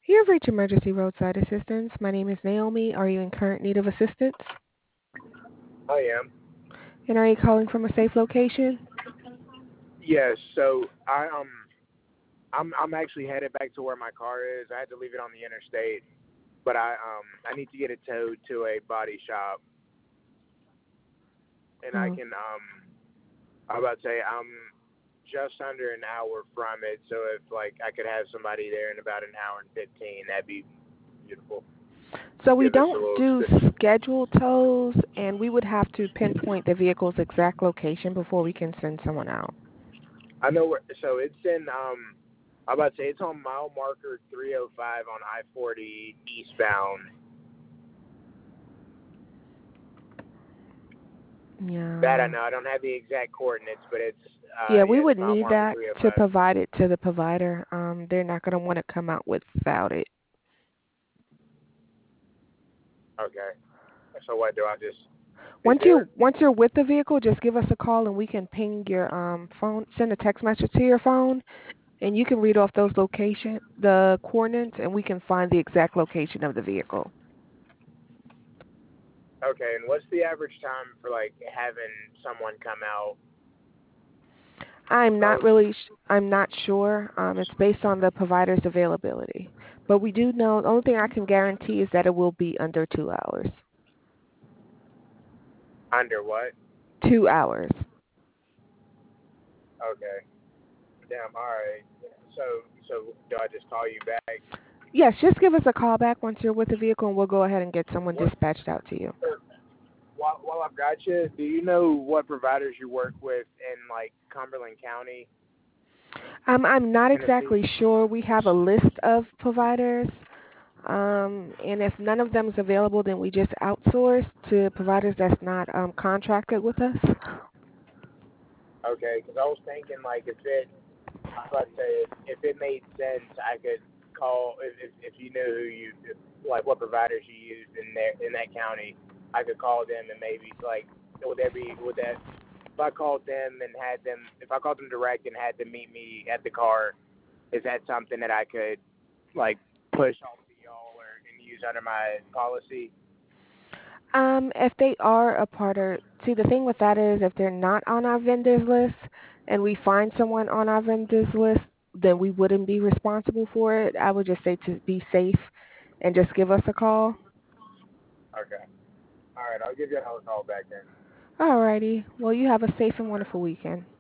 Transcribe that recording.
You have reached Emergency Roadside Assistance. My name is Naomi. Are you in current need of assistance? I am. And are you calling from a safe location? Yes. So I'm actually headed back to where my car is. I had to leave it on the interstate, but I need to get it towed to a body shop, and I Oh, can I was about to say I'm just under an hour from it. So if like I could have somebody there in about an hour and 15, that'd be beautiful. so we Give us a don't little. do scheduled tows, and we would have to pinpoint the vehicle's exact location before we can send someone out. I know where. So it's in I was about to say it's on mile marker 305 on I-40 eastbound. That I Yeah. know. I don't have the exact coordinates, but it's Yeah, we yeah, it's would mile need marker that to 305. provide it to the provider. They're not going to want to come out without it. Okay. So what do I just? Is Once there? you once you're with the vehicle, just give us a call and we can ping your phone, send a text message to your phone, and you can read off those the coordinates, and we can find the exact location of the vehicle. Okay. And what's the average time for like having someone come out? So I was. I'm not sure. It's based on the provider's availability. But we do know, the only thing I can guarantee is that it will be under 2 hours. Under what? 2 hours. Okay. Damn. All right. So do I just call you back? Yes, just give us a call back once you're with the vehicle, and we'll go ahead and get someone What? dispatched out to you. While I've got you, do you know what providers you work with in like Cumberland County, I'm not Tennessee? exactly sure. We have a list of providers. And if none of them is available, then we just outsource to providers that's not contracted with us. Okay, because I was thinking like if it, I was about to say if it made sense, I could call if you knew who you like what providers you used in that county, I could call them and maybe like would that if I called them and had them if I called them direct and had them meet me at the car, is that something that I could like push off to y'all or and use under my policy? If they are a part of, see, the thing with that is if they're not on our vendors list and we find someone on our vendors list, then we wouldn't be responsible for it. I would just say to be safe and just give us a call. Okay. All right, I'll give you another call back then. Alrighty. Well, you have a safe and All right. wonderful weekend.